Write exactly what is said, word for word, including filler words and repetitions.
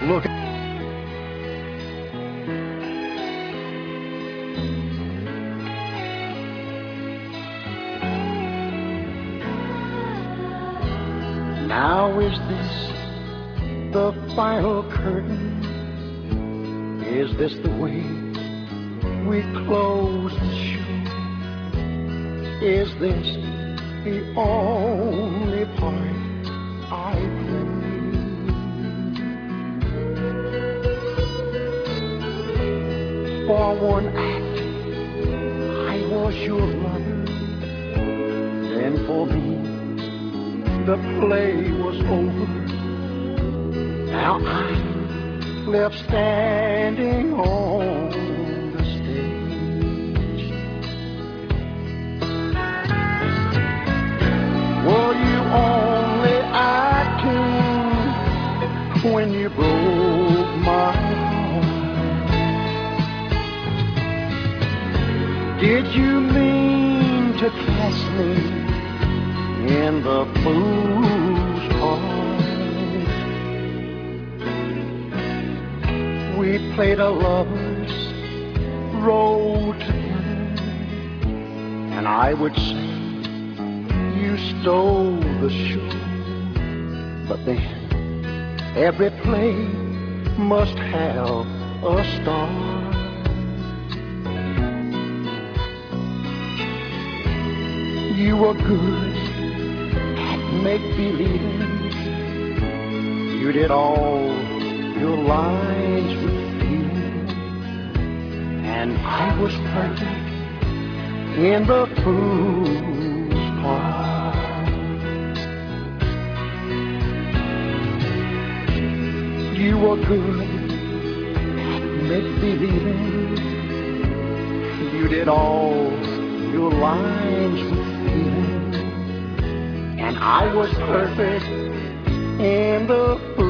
Look. Now is this the final curtain? Is this the way we close the show? Is this the only part I play? For one act, I was your lover. Then for me, the play was over. Now I'm left standing on the stage. Were you only acting when you broke my heart? Did you mean to cast me in the fool's part? We played a lover's role together, and I would say you stole the show. But then every play must have a star. You were good at make-believing. You did all your lines with feeling, and I was perfect in the fool's part. You were good at make-believing. You did all your lines with feeling, and I was perfect in the